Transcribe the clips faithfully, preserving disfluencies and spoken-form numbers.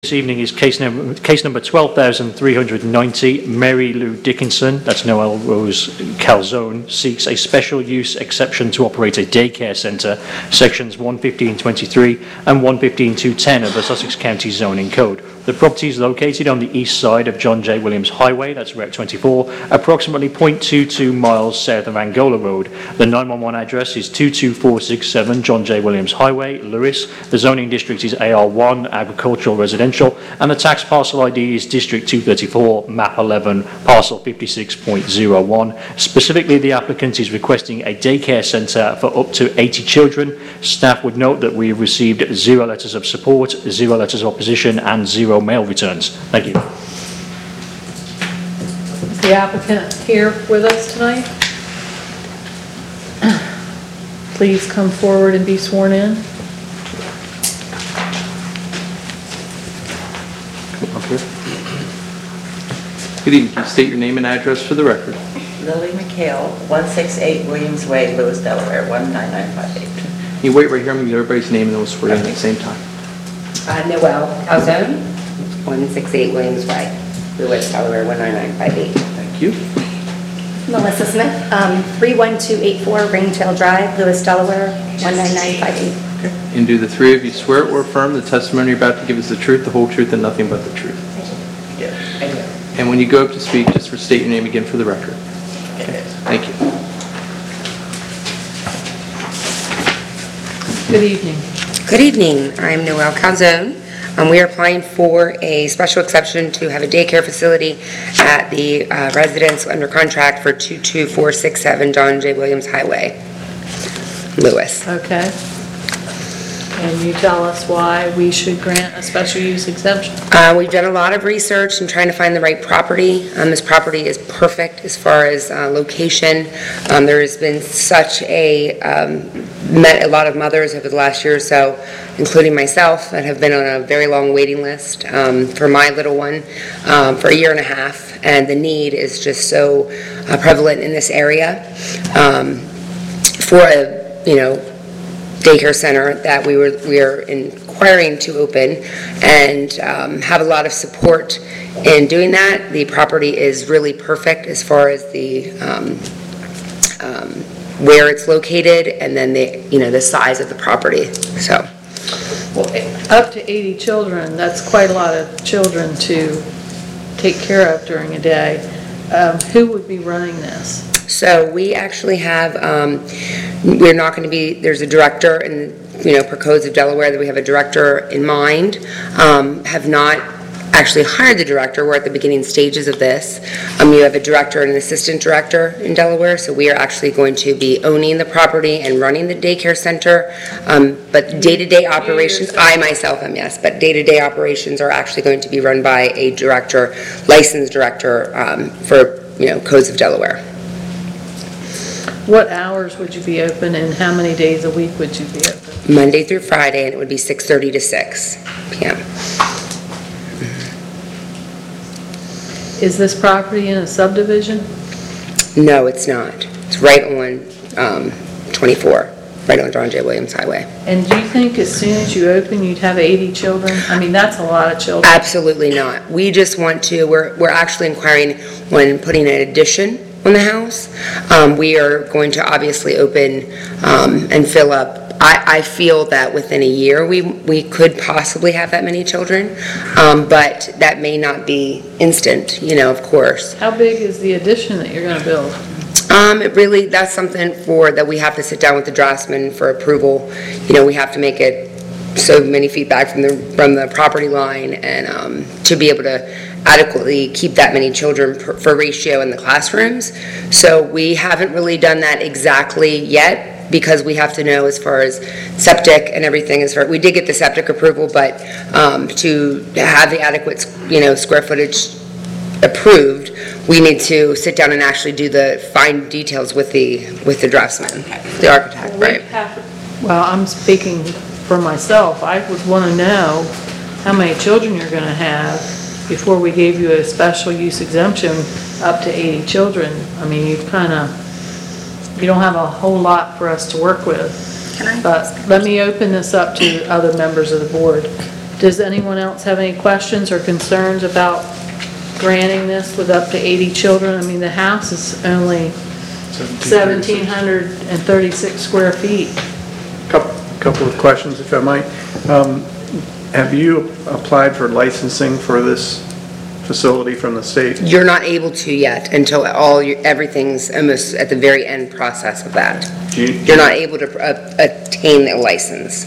This evening is case number, case number twelve thousand three hundred ninety. Mary Lou Dickinson, that's Noel Rose Calzone, seeks a special use exception to operate a daycare centre, sections one fifteen twenty-three and one fifteen two ten of the Sussex County Zoning Code. The property is located on the east side of John J. Williams Highway, that's Route twenty-four, approximately zero point two two miles south of Angola Road. The nine one one address is two two four six seven John J. Williams Highway, Lewis. The zoning district is A R one, agricultural residential, and the tax parcel I D is District two thirty-four, map eleven, parcel fifty-six point zero one. Specifically, the applicant is requesting a daycare centre for up to eighty children. Staff would note that we have received zero letters of support, zero letters of opposition, and zero mail returns. Thank you. Is the applicant here with us tonight? Please come forward and be sworn in. Up here. Good evening. Can you state your name and address for the record? Lily McHale, one sixty-eight Williams Way, Lewis, Delaware, one nine nine five eight. Can you wait right here? I'm going to get everybody's name and then we'll swear in at the same time. Uh, Noel Calzone, one sixty-eight Williams Way, Lewis, Delaware, one nine nine five eight. Thank you. Melissa Smith, um, three one two eight four Ringtail Drive, Lewis, Delaware, one nine nine five eight. Okay. And do the three of you swear or affirm the testimony you're about to give is the truth, the whole truth, and nothing but the truth? Yes. I do. And when you go up to speak, just restate your name again for the record. Okay. Thank you. Good evening. Good evening. I'm Noel Calzone. Um, we are applying for a special exception to have a daycare facility at the uh, residence under contract for two two four six seven John J. Williams Highway, Lewis. Okay. Can you tell us why we should grant a special use exemption? Uh, we've done a lot of research and trying to find the right property. Um, this property is perfect as far as uh, location. Um, there has been such a, um, met a lot of mothers over the last year or so, including myself, that have been on a very long waiting list um, for my little one um, for a year and a half, and the need is just so uh, prevalent in this area um, for a, you know, daycare center that we were we are inquiring to open, and um, have a lot of support in doing that. The property is really perfect as far as the um, um, where it's located, and then the you know the size of the property. So, Well, up to eighty children, that's quite a lot of children to take care of during a day. Um, who would be running this? so we actually have. Um, we're not going to be. There's a director, and you know, per codes of Delaware, that we have a director in mind. Um, have not actually hired the director. We're at the beginning stages of this. Um, you have a director and an assistant director in Delaware, so we are actually going to be owning the property and running the daycare center. Um, but day-to-day operations, I myself am, yes, but day-to-day operations are actually going to be run by a director, licensed director um, for you know codes of Delaware. What hours would you be open, and how many days a week would you be open? Monday through Friday, and it would be six thirty to six p m Is this property in a subdivision? No, it's not. It's right on um, twenty-four, right on John J. Williams Highway. And do you think as soon as you open, you'd have eighty children? I mean, that's a lot of children. Absolutely not. We just want to, we're, we're actually inquiring when putting an addition on the house. Um, we are going to obviously open um, and fill up. I, I feel that within a year we we could possibly have that many children, um, but that may not be instant, you know, of course. How big is the addition that you're going to build? Um, it really, that's something for, that we have to sit down with the draftsman for approval. You know, we have to make it so many feet back from the, from the property line, and um, to be able to adequately keep that many children per, for ratio in the classrooms. So we haven't really done that exactly yet, because we have to know as far as septic and everything. As far, we did get the septic approval, but um, to have the adequate, you know, square footage approved, we need to sit down and actually do the fine details with the with the draftsman, the architect, Well, right? have, well, I'm speaking for myself. I would want to know how many children you're going to have before we gave you a special use exemption up to eighty children. I mean, you've kind of, you don't have a whole lot for us to work with. Can I? But let me open this up to other members of the board. Does anyone else have any questions or concerns about granting this with up to eighty children? I mean, the house is only seventeen thirty-six square feet. Couple couple of questions, if I might. Um, Have you applied for licensing for this facility from the state? You're not able to yet until all, your everything's almost at the very end process of that. Do you- You're not able to uh, attain a license.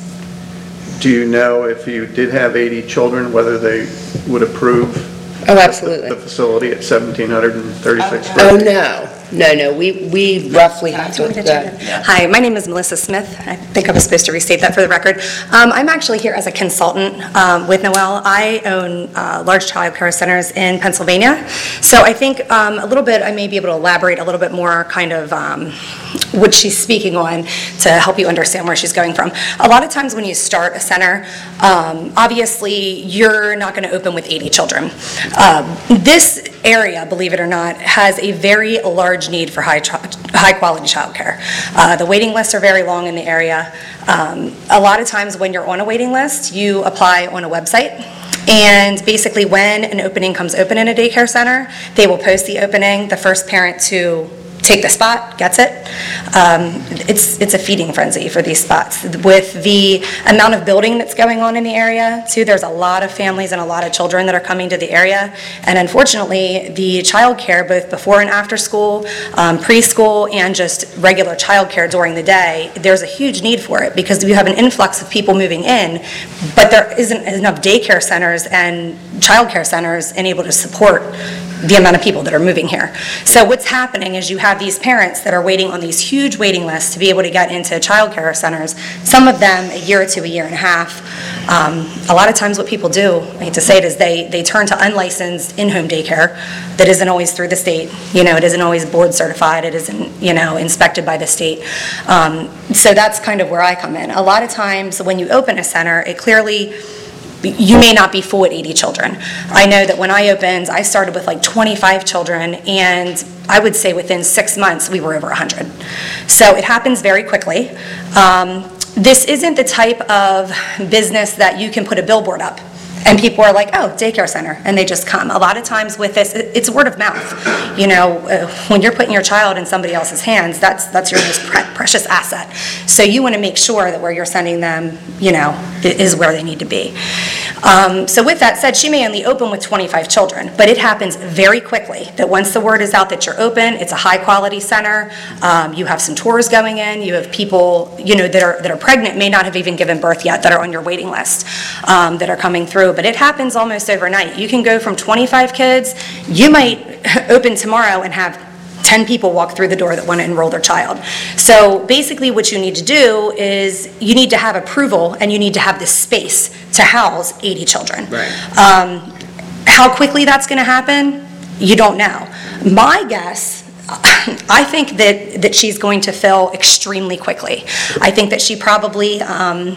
Do you know if you did have eighty children, whether they would approve Oh, absolutely. the facility at seventeen thirty-six square? Oh, no, no, no, we, we roughly have to, go ahead. Hi, my name is Melissa Smith. I think I was supposed to restate that for the record. Um, I'm actually here as a consultant um, with Noel. I own uh, large child care centers in Pennsylvania. So I think um, a little bit, I may be able to elaborate a little bit more kind of um, what she's speaking on to help you understand where she's going from. A lot of times when you start a center, um, obviously you're not going to open with eighty children. Um, this area, believe it or not, has a very large need for high, high quality childcare. Uh, the waiting lists are very long in the area. Um, a lot of times when you're on a waiting list, you apply on a website. And basically when an opening comes open in a daycare center, they will post the opening. The first parent to take the spot gets it. Um, it's it's a feeding frenzy for these spots. With the amount of building that's going on in the area, too, there's a lot of families and a lot of children that are coming to the area. And unfortunately, the child care, both before and after school, um, preschool, and just regular child care during the day, there's a huge need for it because we have an influx of people moving in, but there isn't enough daycare centers and child care centers and able to support the amount of people that are moving here. So what's happening is you have these parents that are waiting on these huge waiting lists to be able to get into child care centers, some of them a year to a year and a half. Um, a lot of times what people do, I hate to say it, is they, they turn to unlicensed in-home daycare that isn't always through the state. You know, it isn't always board certified, it isn't, you know, inspected by the state. Um, so that's kind of where I come in. A lot of times when you open a center, it clearly, you may not be full at eighty children. I know that when I opened, I started with like twenty-five children, and I would say within six months, we were over one hundred. So it happens very quickly. Um, this isn't the type of business that you can put a billboard up and people are like, oh, daycare center, and they just come. A lot of times with this, it's word of mouth. You know, uh, when you're putting your child in somebody else's hands, that's that's your most pre precious asset. So you want to make sure that where you're sending them, you know, is where they need to be. Um, so with that said, she may only open with twenty-five children, but it happens very quickly that once the word is out that you're open, it's a high quality center, um, you have some tours going in, you have people, you know, that are, that are pregnant, may not have even given birth yet, that are on your waiting list, um, that are coming through. But it happens almost overnight. You can go from twenty-five kids, you might open tomorrow and have ten people walk through the door that want to enroll their child. So basically what you need to do is you need to have approval and you need to have the space to house eighty children. Right. Um, how quickly that's going to happen, you don't know. My guess, I think that, that she's going to fill extremely quickly. I think that she probably um,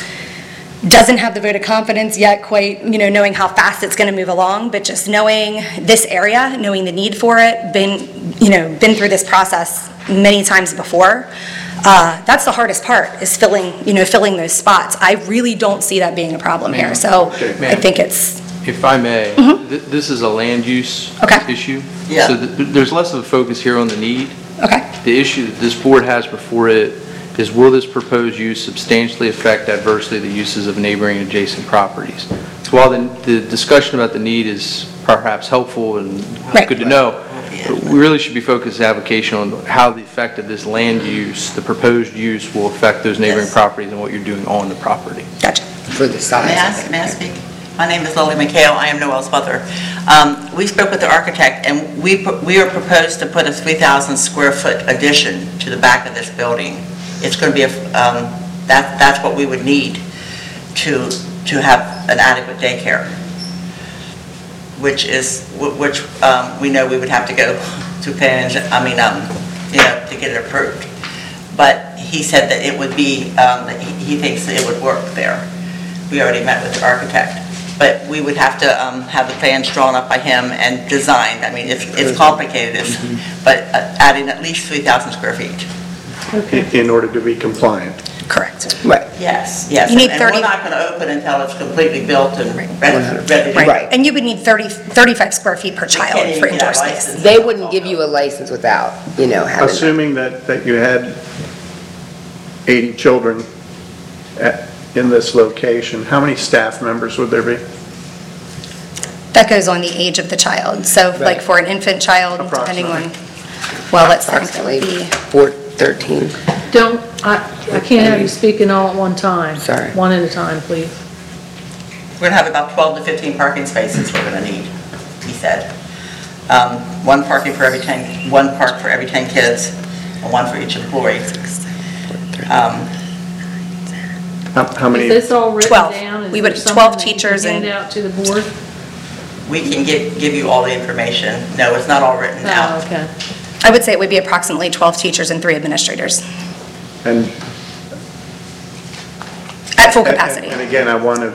doesn't have the vote of confidence yet quite, you know, knowing how fast it's going to move along, but just knowing this area, knowing the need for it, been, you know, been through this process many times before. Uh, that's the hardest part, is filling, you know, filling those spots. I really don't see that being a problem here. So Okay, I ma'am. think it's, If I may, Mhm. th- this is a land use Okay. issue. Yeah. So th- there's less of a focus here on the need. okay. The issue that this board has before it is, will this proposed use substantially affect adversely the uses of neighboring adjacent properties? So while the, the discussion about the need is perhaps helpful and Right. good to know, but we really should be focused the application on how the effect of this land use, the proposed use, will affect those neighboring Yes. properties and what you're doing on the property. Gotcha. For the size. May I, of it. may I speak? My name is Lily McHale. I am Noel's mother. Um, we spoke with the architect, and we pro- we are proposed to put a three thousand square foot addition to the back of this building. It's going to be a um, that that's what we would need to to have an adequate daycare, which is wh- which um, we know we would have to go to Penn. I mean, um, you know, to get it approved. But he said that it would be um, that he, he thinks that it would work there. We already met with the architect. But we would have to um, have the plans drawn up by him and designed. I mean, it's, it's complicated, it's, but uh, adding at least three thousand square feet. in in order to be compliant. Correct. Right. Yes, yes. You need And thirty we're not going to open until it's completely built and ready ready to go. Right, and you would need thirty, thirty-five square feet per can't child even for get indoor that space. license. They wouldn't give you a license without, you know, having. Assuming that, that you had eighty children at, in this location, how many staff members would there be? That goes on the age of the child. So like Right. for an infant child, depending on, Approximately. well, let's think that Approximately would be, four, thirteen. Don't, I, I can't have you speaking all at one time. Sorry. One at a time, please. We're going to have about twelve to fifteen parking spaces we're going to need, he said. Um, One parking for every ten, one park for every ten kids, and one for each employee. Um, How, how many? Is this all written twelve. down? Is We there would- something twelve that you can teachers and- Hand out to the board? We can give, give you all the information. No, it's not all written Oh, out. okay. I would say it would be approximately twelve teachers and three administrators And at full And- capacity. And again, I want to,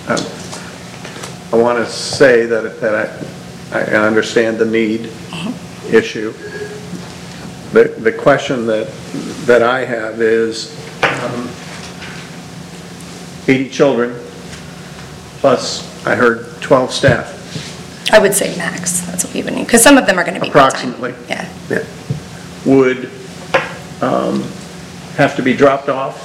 I want to say that, that I, I understand the need issue. The, the question that, that I have is, um, eighty children, plus I heard twelve staff, I would say max, that's what we would need, because some of them are going to be part-time. approximately, Yeah. would um, have to be dropped off,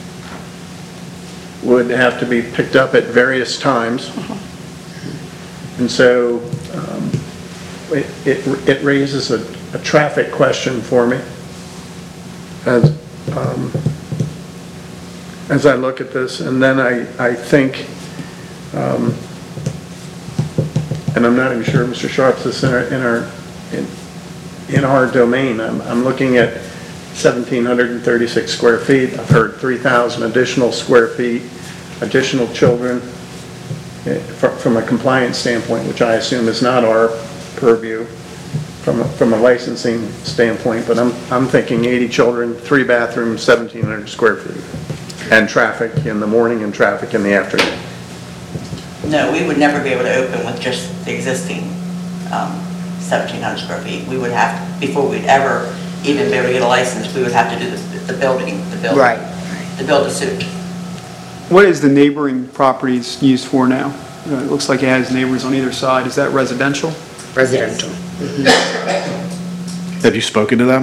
would have to be picked up at various times. And so um, it, it it raises a, a traffic question for me as, um, as I look at this. And then I, I think, um, and I'm not even sure, Mister Sharps, this in our, in our, in, in our domain, I'm, I'm looking at one thousand seven hundred thirty-six square feet. I've heard three thousand additional square feet, additional children, eh, fr- from a compliance standpoint, which I assume is not our purview from, a- from a licensing standpoint, but I'm, I'm thinking eighty children, three bathrooms, seventeen hundred square feet, and traffic in the morning and traffic in the afternoon. No, we would never be able to open with just the existing um, seventeen hundred square feet. We would have, before we'd ever even be able to get a license, we would have to do the the building, the building. Right. The build a suit. What is the neighboring properties used for now? Uh, It looks like it has neighbors on either side. Is that residential? Residential. Have you spoken to them?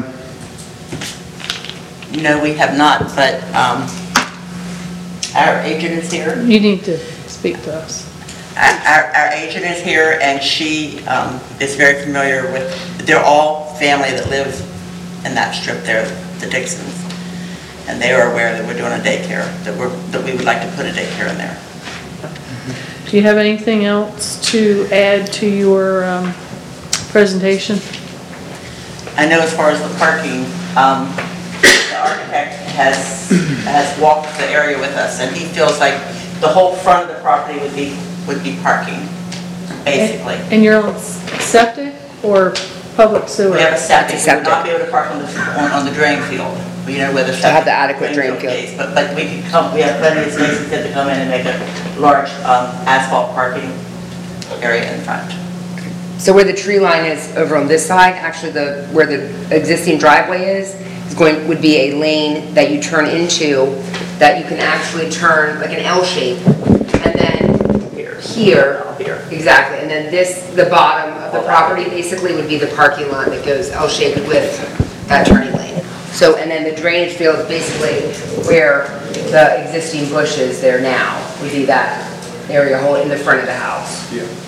No, we have not, but um, our agent is here. You need to speak to us. Our, our our agent is here, and she um, is very familiar with, they're all family that live in that strip there, the Dixons. And they are aware that we're doing a daycare, that we're, that we would like to put a daycare in there. Do you have anything else to add to your um, presentation? I know as far as the parking, um, the architect has, has walked the area with us, and he feels like the whole front of the property would be, would be parking, basically. And you're on septic or public sewer? We have a septic, we would Septic. not be able to park on the, on, on the drain field, you know, where the septic. have the adequate drain field. is. But, but we could come, we have plenty of space to to come in and make a large, um, asphalt parking area in front. So where the tree line is over on this side, actually the, where the existing driveway is, is going, would be a lane that you turn into, that you can actually turn like an L shape, and then Here. here. Here. Exactly, and then this, the bottom of the property basically would be the parking lot that goes L shaped with that turning lane. So, and then the drainage field is basically where the existing bush is there now, would be that area hole in the front of the house.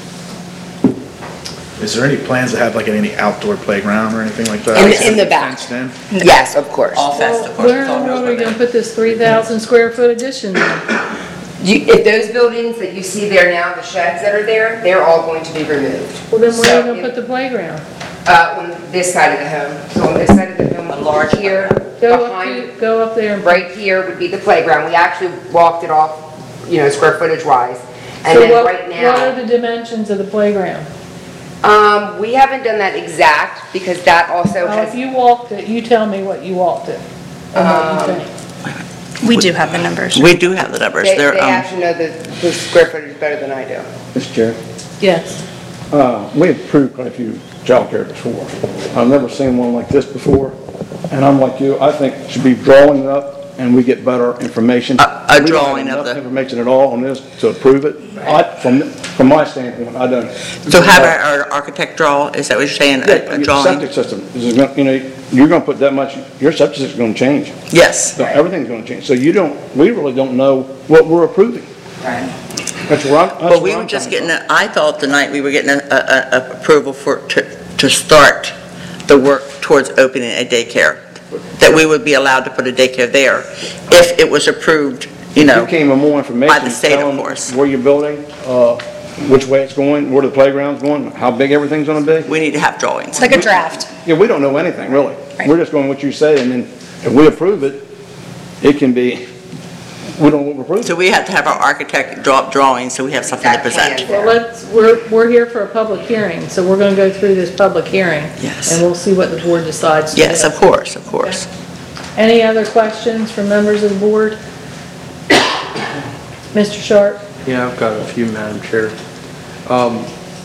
Is there any plans to have like any outdoor playground or anything like that? In the- Is it in the back. fenced in? Yes, of course. All fenced, of course. Where in it's all the world are you built gonna put this three thousand square foot addition in? You, if those buildings that you see there now, the sheds that are there, they're all going to be removed. Well, then where are So, you gonna put the playground? Uh, on this side of the home, so on this side of the home, A large here, Go up behind, to, go up there and. right here would be the playground. We actually walked it off, you know, square footage wise. And So then what, right what are now, the dimensions of the playground? um, we haven't done that exact because that also Now, if has, you walked it, you tell me what you walked it. And what you Um, think. We do have the numbers. We do have the numbers. they, They're, they um, actually know the, the square footage better than I do. Mister Chair, Yes. uh, we have approved quite a few childcare before. I've never seen one like this before, and I'm like you, I think it should be drawing it up and we get better information. A- a We don't have drawing of enough the- information at all on this to approve it. I, from, from my standpoint, I don't. So have our our architect draw, is that what you're saying, Yeah, a a your drawing? septic system, is gonna- you know, you're gonna put that much, your septic system's gonna change. Yes. So everything's gonna change. So you don't, we really don't know what we're approving. Right. That's where I'm, that's Well, we where were I'm just coming getting, a- I thought tonight we were getting a, a, a approval for, to, to start the work towards opening a daycare, that we would be allowed to put a daycare there if it was approved, you from. know. You came with more information. By the state, of telling course. Where you're building, uh, which way it's going, where the playground's going, how big everything's gonna be. We need to have drawings. It's like a draft. Yeah, we don't know anything, really. Right. We're just going what you say, and then if we approve it, it can be, we don't know what we're approving. So we have to have our architect draw up drawings, so we have something to Exact present. plan. Well, let's, we're, we're here for a public hearing, so we're gonna go through this public hearing. Yes. And we'll see what the board decides to do. Yes, of course, of course. Any other questions from members of the board? Mister Sharp? Yeah, I've got a few, Madam Chair. Um,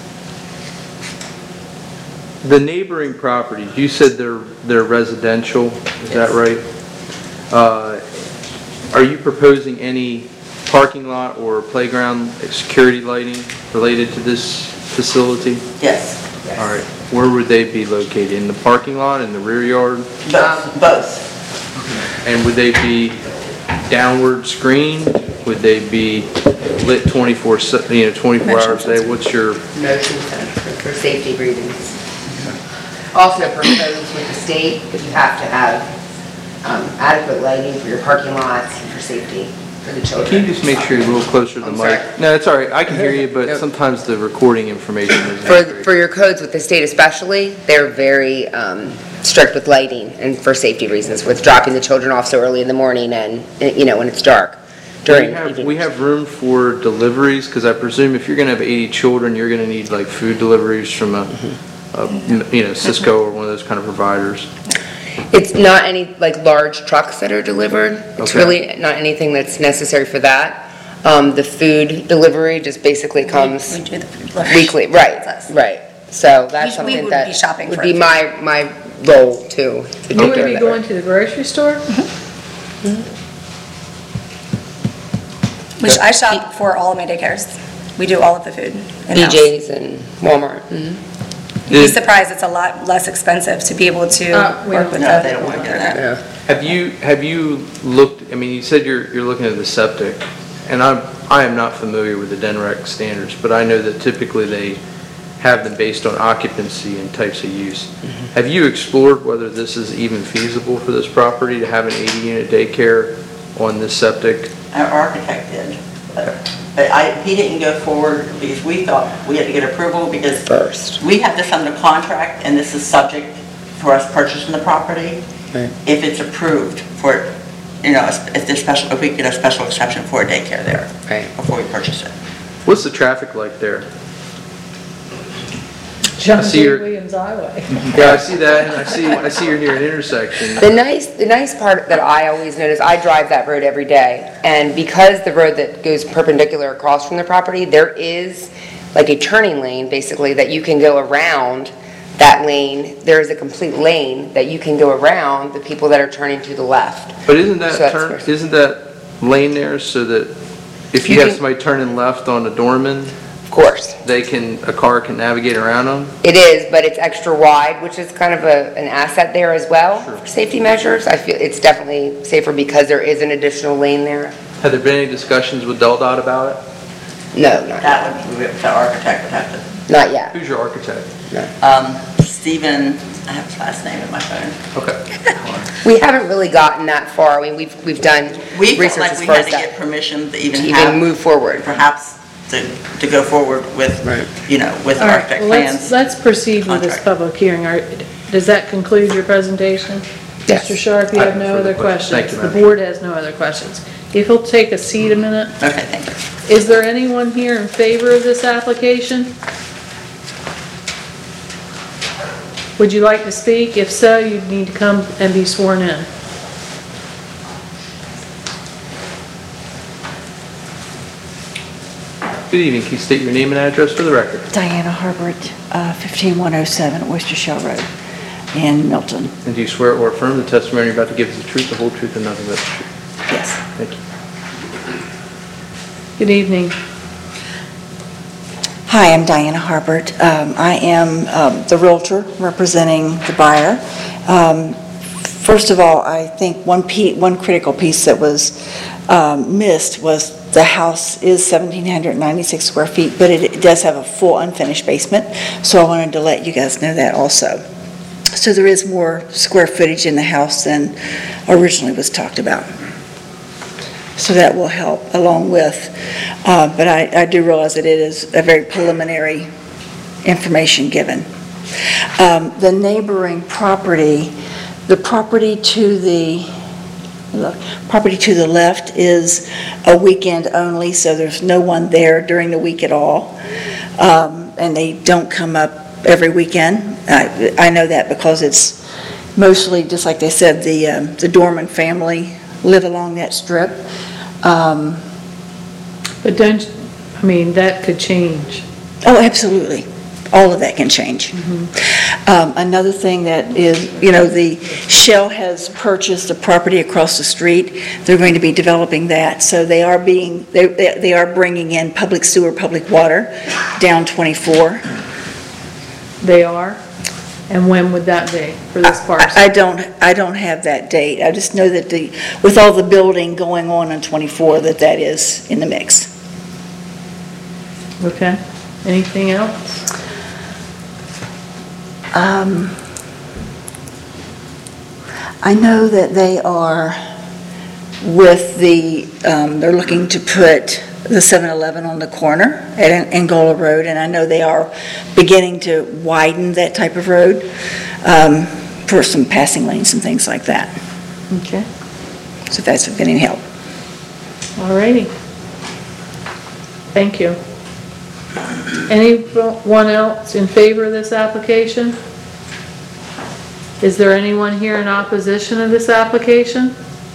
The neighboring properties, you said they're, they're residential, is that right? Uh, Are you proposing any parking lot or playground security lighting related to this facility? Yes, All right, where would they be located? In the parking lot, in the rear yard? both, both. And would they be downward screened? Would they be lit twenty-four, se- you know, twenty-four hours a day? What's your, Motion sensor for safety reasons. Also proposed with the state that you have to have um, adequate lighting for your parking lots and for safety for the children. can you just make sure you're a little closer to the I'm mic? sorry. No, it's all right, I can hear you, but Nope. sometimes the recording information isn't For, great. for your codes with the state especially, they're very um, strict with lighting and for safety reasons, with dropping the children off so early in the morning and, you know, when it's dark during We have, evening. we have room for deliveries, because I presume if you're going to have eighty children, you're going to need like food deliveries from a, a, you know, Cisco or one of those kind of providers. It's not any, like, large trucks that are delivered. It's Okay. really not anything that's necessary for that. Um, The food delivery just basically comes We do the food delivery. weekly, right, That's us. right. So that's We- we something would that be shopping would for be food. my, my role too. to You take would care be of that. going to the grocery store? Which I shop for all of my daycares. We do all of the food B in-house. J's and Walmart. mhm. You'd be surprised, it's a lot less expensive to be able to Uh, we work don't- with No, the. they don't want to do that. Yeah. Have you, have you looked, I mean, you said you're, you're looking at the septic, and I'm, I am not familiar with the D N R E C standards, but I know that typically they have them based on occupancy and types of use. Have you explored whether this is even feasible for this property to have an eighty unit daycare on this septic? Our architect did. But but I, he didn't go forward because we thought we had to get approval because First. we have this under contract and this is subject for us purchasing the property. Right. If it's approved for, you know, if there's special, if we get a special exception for a daycare there. Right. Before we purchase it. What's the traffic like there? John see J. your- Williams Highway. Yeah, I see that, and I see, I see you're near an intersection. The nice, the nice part that I always notice, I drive that road every day, and because the road that goes perpendicular across from the property, there is like a turning lane, basically, that you can go around that lane. There is a complete lane that you can go around the people that are turning to the left. But isn't So that that's turn, first. isn't that lane there so that if you You have can- somebody turning left on the Dorman, Of course. they can, a car can navigate around them? It is, but it's extra wide, which is kind of a, an asset there as well, for safety measures. I feel it's definitely safer because there is an additional lane there. Have there been any discussions with Del Dot about it? No, not, That would, the architect would have to. not yet. Who's your architect? Um, Stephen, I have his last name in my phone. Okay. We haven't really gotten that far. I mean, we've, we've done We felt research like as we far had as to get that, permission to to even even have, move forward. perhaps to, to go forward with, Right. you know, with All right, architect well, let's, plans. let's proceed with this Contract. public hearing. Are- Does that conclude your presentation? Yes. Mister Sharp, you I have have no further other questions. questions? Thank you, The ma'am. board has no other questions. If you'll take a seat a minute. Okay, thank you. Is there anyone here in favor of this application? Would you like to speak? If so, you'd need to come and be sworn in. Good evening. Can you state your name and address for the record? Diana Harbert, uh, fifteen one oh seven Oyster Shell Road in Milton. And do you swear or affirm the testimony you're about to give is the truth, the whole truth, and nothing but the truth? Yes. Thank you. Good evening. Hi, I'm Diana Harbert. Um, I am um, the Realtor representing the buyer. Um, First of all, I think one pe- one critical piece that was um, missed was the house is one thousand seven hundred ninety-six square feet, but it, it does have a full unfinished basement, so I wanted to let you guys know that also. So there is more square footage in the house than originally was talked about. So that will help along with, uh, but I, I do realize that it is a very preliminary information given. Um, The neighboring property, the property to the, the property to the left is a weekend only, so there's no one there during the week at all. Um, and they don't come up every weekend. I, I know that because it's mostly, just like they said, the, um, the Dorman family live along that strip. Um, But don't, I mean, that could change. Oh, absolutely. All of that can change. Um, Another thing that is, you know, the Shell has purchased a property across the street. They're going to be developing that, so they are being, they they they are bringing in public sewer, public water down twenty-four. They are? And when would that be for this parcel? I I don't, I don't have that date. I just know that the, with all the building going on on twenty-four, that that is in the mix. Okay. Anything else? Um, I know that they are with the, um, they're looking to put the seven eleven on the corner at Angola Road, and I know they are beginning to widen that type of road um, for some passing lanes and things like that. Okay. So if that's of any help. All righty. Thank you. Anyone else in favor of this application? Is there anyone here in opposition of this application?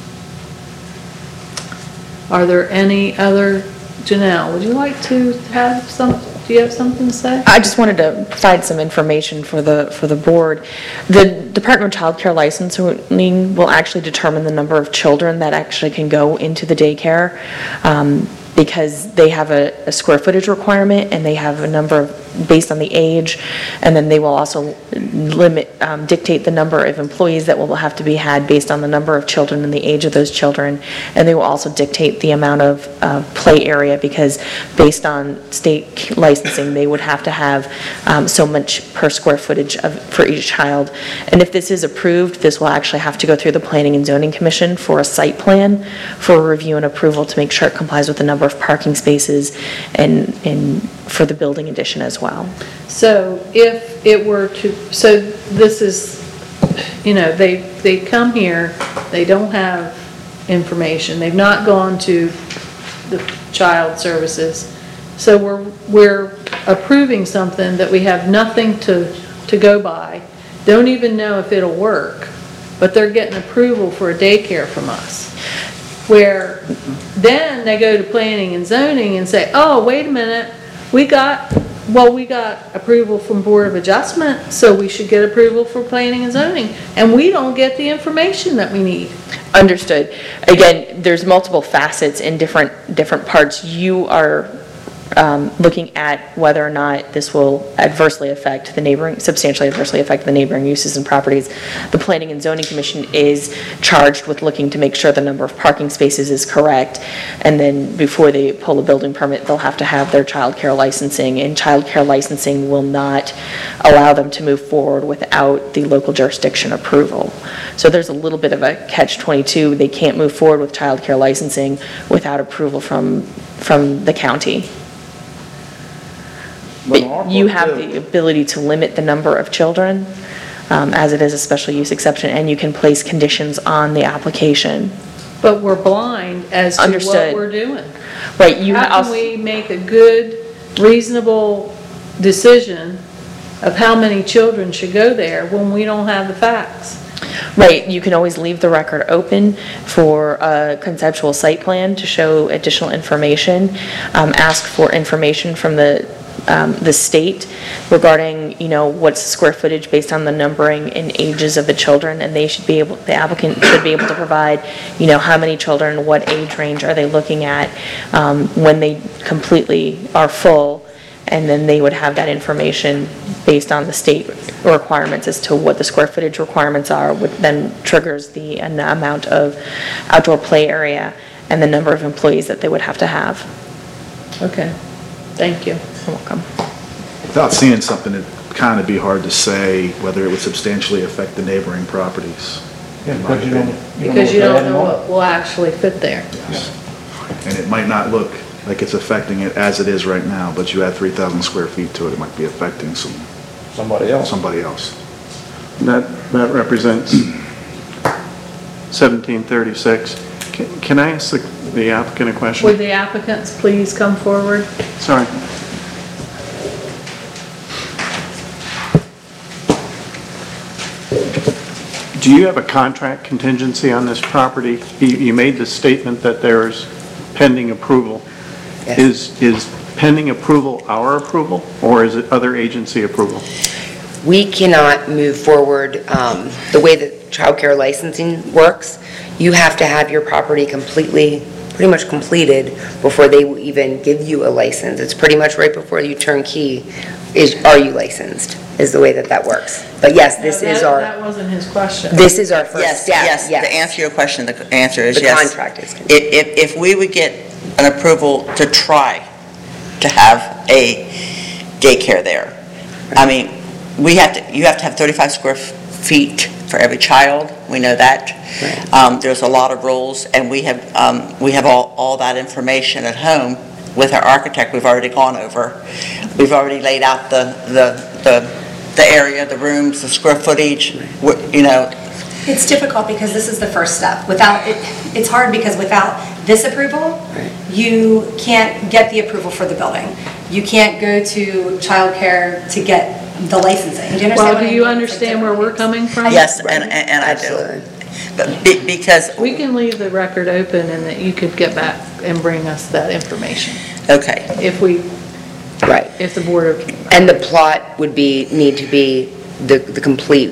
Are there any other, Janelle, would you like to have some, do you have something to say? I just wanted to provide some information for the for the board. The Department of Child Care licensing will actually determine the number of children that actually can go into the daycare. Um, because they have a, a square footage requirement and they have a number of, based on the age, and then they will also limit, um, dictate the number of employees that will have to be had based on the number of children and the age of those children, and they will also dictate the amount of uh, play area, because based on state licensing, they would have to have um, so much per square footage of, for each child. And if this is approved, this will actually have to go through the Planning and Zoning Commission for a site plan for review and approval to make sure it complies with the number of parking spaces and, and for the building addition as well. So if it were to, so this is, you know, they, they come here, they don't have information, they've not gone to the child services, so we're, we're approving something that we have nothing to, to go by, don't even know if it'll work, but they're getting approval for a daycare from us. Where then they go to planning and zoning and say, oh, wait a minute, we got, well, we got approval from Board of Adjustment, so we should get approval for planning and zoning, and we don't get the information that we need. Understood. Again, there's multiple facets in different different parts. You are um, looking at whether or not this will adversely affect the neighboring, substantially adversely affect the neighboring uses and properties. The Planning and Zoning Commission is charged with looking to make sure the number of parking spaces is correct, and then before they pull a building permit, they'll have to have their child care licensing, and child care licensing will not allow them to move forward without the local jurisdiction approval. So there's a little bit of a catch twenty-two. They can't move forward with child care licensing without approval from, from the county. But you have the ability to limit the number of children, um, as it is a special use exception, and you can place conditions on the application. But we're blind as to Understood. what we're doing. Right. You How can also, we make a good, reasonable decision of how many children should go there when we don't have the facts? right, you can always leave the record open for a conceptual site plan to show additional information. Um, ask for information from the um, the state regarding, you know, what's the square footage based on the numbering and ages of the children, and they should be able, the applicant should be able to provide, you know, how many children, what age range are they looking at um, when they completely are full, and then they would have that information based on the state requirements as to what the square footage requirements are, which then triggers the an amount of outdoor play area and the number of employees that they would have to have. Okay, thank you. You're welcome. Without seeing something, it'd kind of be hard to say whether it would substantially affect the neighboring properties. in my Because you don't- opinion. Because you don't know what will actually fit there. And it might not look like it's affecting it as it is right now, but you add three thousand square feet to it, it might be affecting some, Somebody else. somebody else. That, that represents seventeen thirty-six. Can can I ask the the applicant a question? Would the applicants please come forward? Sorry. Do you have a contract contingency on this property? You you made the statement that there's pending approval. Yes. Is, is pending approval our approval, or is it other agency approval? We cannot move forward, um, the way that childcare licensing works. You have to have your property completely, pretty much completed before they will even give you a license. It's pretty much right before you turn key, is, are you licensed, is the way that that works. But yes, this No, is that- our, That wasn't his question. this is our first Yes, step. yes, to answer your question, the answer is The yes. contract is- If, if, if we would get an approval to try to have a daycare there, I mean, we have to, you have to have thirty-five square feet for every child, we know that. Um, there's a lot of rules, and we have, um, we have all, all that information at home with our architect we've already gone over. We've already laid out the, the, the, the area, the rooms, the square footage, wh- you know, It's difficult because this is the first step. Without, it, it's hard because without this approval, you can't get the approval for the building. You can't go to childcare to get the licensing. Do you understand Well, what do I you mean? understand where we're coming from? yes, and, and and I Absolutely. do. But be- because, We can leave the record open and that you could get back and bring us that information okay, if we, Right. if the board. And the plot would be, need to be the, the complete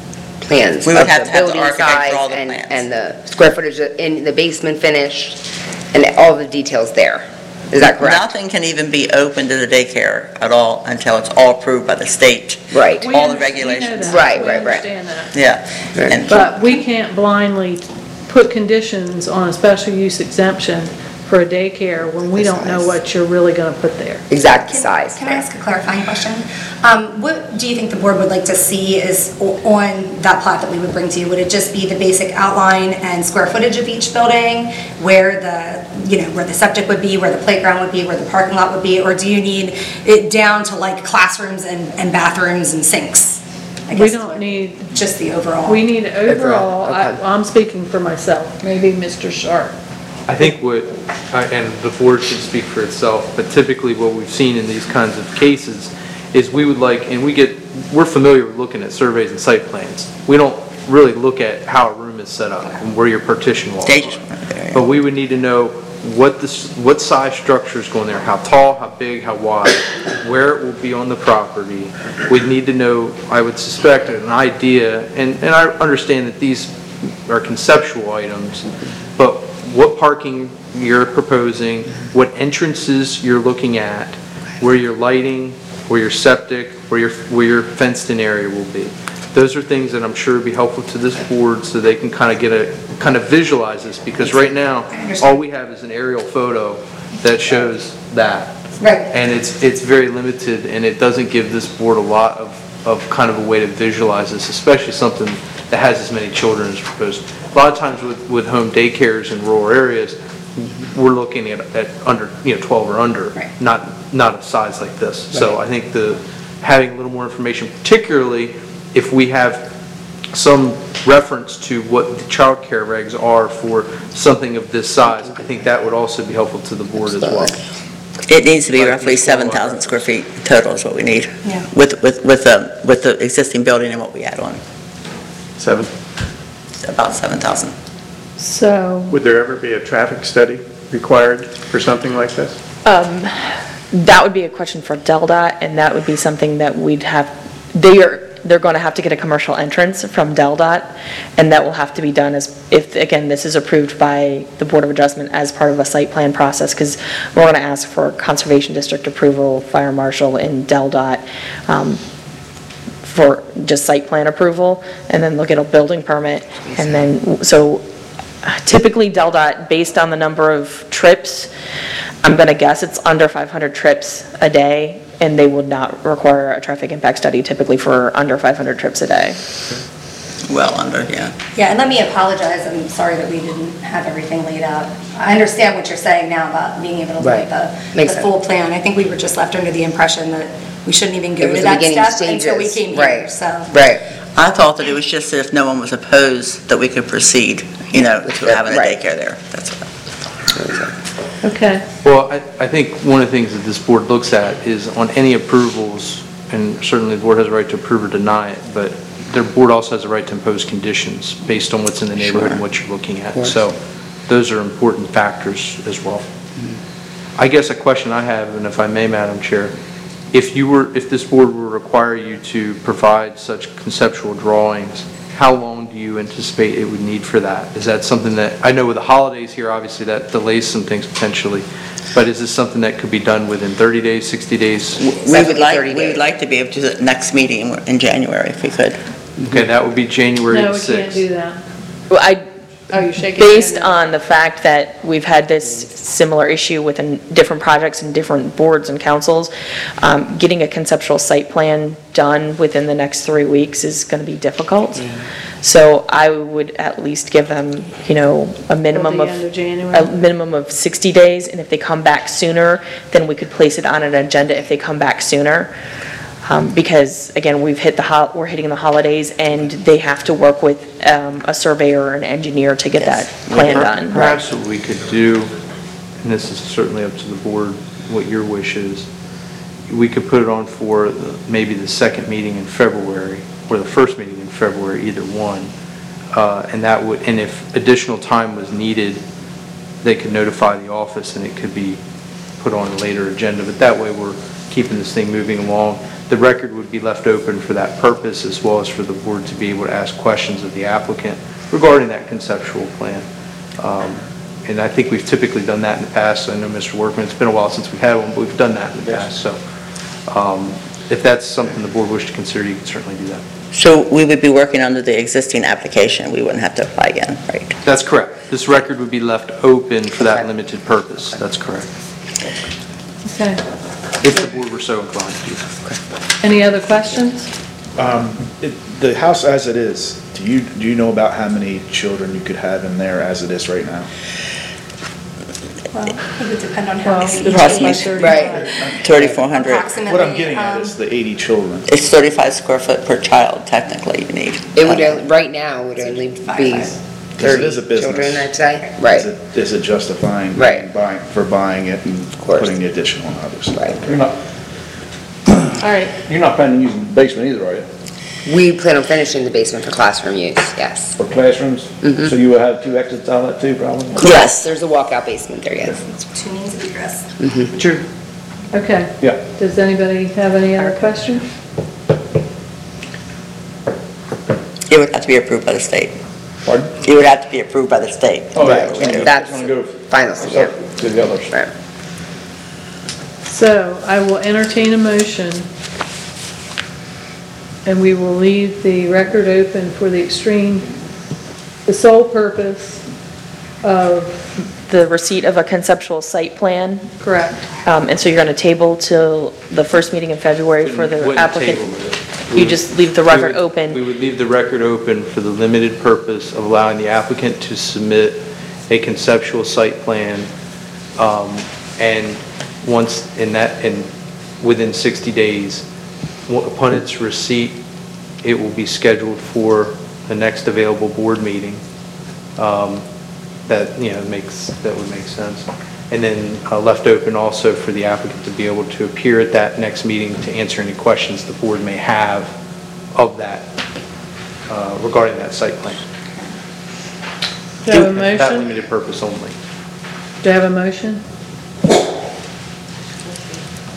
plans. We would of have to have the building architect draw size the and- plans. And the square footage in the basement finished, and all the details there. Is that correct? nothing can even be open to the daycare at all until it's all approved by the state. Right. We all the under- we know regulations. that. Right, We right, right. understand that. Yeah. Right. And But we can't blindly put conditions on a special use exemption for a daycare when we don't know what you're really going to put there. Exact Can- size. Can I ask a clarifying question? Um, What do you think the board would like to see is o- on that plot that we would bring to you? Would it just be the basic outline and square footage of each building, where the, you know, where the septic would be, where the playground would be, where the parking lot would be? Or do you need it down to like classrooms and and bathrooms and sinks? I We guess don't need, Just the overall. we need overall, I- okay. I'm speaking for myself, maybe Mister Sharp. I think what, uh, and the board should speak for itself, but typically what we've seen in these kinds of cases is we would like, and we get, we're familiar with looking at surveys and site plans. We don't really look at how a room is set up and where your partition walls Stages are. right there, yeah. But we would need to know what this, what size structure is going there, how tall, how big, how wide, where it will be on the property. We'd need to know, I would suspect, an idea, and, and I understand that these are conceptual items, but what parking you're proposing, what entrances you're looking at, where your lighting, where your septic, where your, where your fenced-in area will be. Those are things that I'm sure would be helpful to this board so they can kind of get a, kind of visualize this, because right now, all we have is an aerial photo that shows that. Right. And it's, it's very limited, and it doesn't give this board a lot of, of kind of a way to visualize this, especially something that has as many children as proposed. A lot of times with, with home daycares in rural areas, we're looking at, at under, you know, twelve or under, Right. not, not a size like this. So I think the, having a little more information, particularly if we have some reference to what the child care regs are for something of this size, I think that would also be helpful to the board as well. it needs to be Like roughly these seven small thousand square feet total is what we need. Yeah. With, with, with, um, with the existing building and what we add on, Seven. about seven thousand. So, Would there ever be a traffic study required for something like this? Um, That would be a question for DelDOT, and that would be something that we'd have, they are, they're going to have to get a commercial entrance from DelDOT, and that will have to be done as, if, again, this is approved by the Board of Adjustment as part of a site plan process, because we're going to ask for Conservation District approval, Fire Marshal, and DelDOT um, for just site plan approval, and then they'll get a building permit, and then, so typically DelDOT, based on the number of trips, I'm going to guess it's under five hundred trips a day, and they would not require a traffic impact study typically for under five hundred trips a day. Well under, yeah. Yeah, and let me apologize, I'm sorry that we didn't have everything laid out. I understand what you're saying now about being able to look Right. at the, Makes the full plan. I think we were just left under the impression that we shouldn't even go It was to the that beginning step until we stages. came here, Right. so. Right. I thought that it was just that if no one was opposed, that we could proceed, you know, to having a Right. daycare there. That's what. Okay. Well, I, I think one of the things that this board looks at is on any approvals, and certainly the board has a right to approve or deny it, but their board also has a right to impose conditions based on what's in the neighborhood and what you're looking at. So those are important factors as well. I guess a question I have, and if I may, Madam Chair, if you were, if this board were to require you to provide such conceptual drawings, how long do you anticipate it would need for that? Is that something that, I know with the holidays here, obviously that delays some things potentially, but is this something that could be done within thirty days, sixty days? We would Definitely like, thirty we days. would like to be able to do the next meeting in January if we could. Okay, that would be January No, the we can't sixth. do that. Well, I, Oh, you're shaking your based head. on the fact that we've had this similar issue with in different projects and different boards and councils, um, getting a conceptual site plan done within the next three weeks is going to be difficult. So I would at least give them, you know, a minimum the of, end of January? a minimum of sixty days, and if they come back sooner, then we could place it on an agenda if they come back sooner. Um, Because, again, we've hit the, ho- we're hitting the holidays, and they have to work with um, a surveyor or an engineer to get that plan done. Perhaps what we could do, and this is certainly up to the board, what your wish is, we could put it on for the- maybe the second meeting in February, or the first meeting in February, either one. Uh, And that would, and if additional time was needed, they could notify the office and it could be put on a later agenda. But that way, we're keeping this thing moving along. The record would be left open for that purpose, as well as for the board to be able to ask questions of the applicant regarding that conceptual plan. Um, And I think we've typically done that in the past. I know, Mister Workman, it's been a while since we've had one, but we've done that in the past. So um, if that's something the board wished to consider, you can certainly do that. So we would be working under the existing application, we wouldn't have to apply again, right? That's correct. This record would be left open for that limited purpose. That's correct. Okay. If the board were so inclined to do that. Any other questions? Um, it- The house as it is, do you, do you know about how many children you could have in there as it is right now? Well, it would depend on how Well, many. divided by each- thirty-five. thirty-four hundred. Approximately. What I'm getting at um, is the eighty children. It's thirty-five square foot per child technically you need. It would, only- right now, it would only be Because it thirty is a business. children, I'd say. Is Right. it, is it justifying? Right. Buying, for buying it and course. putting the additional on others? Right. You're not, All right, you're not planning on using the basement either, are you? We plan on finishing the basement for classroom use, yes. For classrooms? Mhm. So you will have two exits out of that too, probably? Yes, there's a walkout basement there, yes. Two means of egress. True. okay. Yeah. Does anybody have any other questions? It would have to be approved by the state. Pardon? It would have to be approved by the state. Oh, yeah. Right, It's gonna go- that's it's gonna go final, yeah. To the others. Right. So I will entertain a motion, and we will leave the record open for the extreme, the sole purpose of, The receipt of a conceptual site plan, correct, um, and so you're going to table till the first meeting in February for the Wouldn't applicant? table it. You We would- just leave the we record would- open? We would leave the record open for the limited purpose of allowing the applicant to submit a conceptual site plan, um, and once in that, and within sixty days, w- upon its receipt, it will be scheduled for the next available board meeting. Um, That, you know, makes, that would make sense. And then uh, left open also for the applicant to be able to appear at that next meeting to answer any questions the board may have of that, uh, regarding that site plan. do you have a For that motion? limited purpose only. Do you have a motion?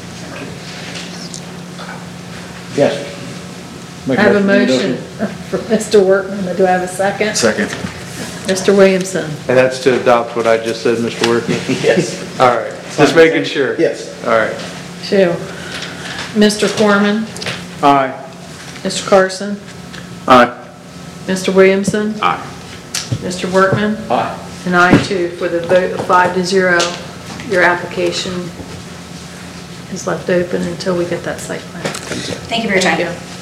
Yes. I have a motion for Mister Workman. Do I have a second? Second. Mister Williamson. And that's to adopt what I just said, Mister Workman? Yes. All right, just making sure. Yes. All right. Two. Mister Corman. Aye. Mister Carson. Aye. Mister Williamson. Aye. Mister Workman. Aye. And I too, for the vote of five to zero. Your application is left open until we get that site plan. Thank you for your time. Thank you.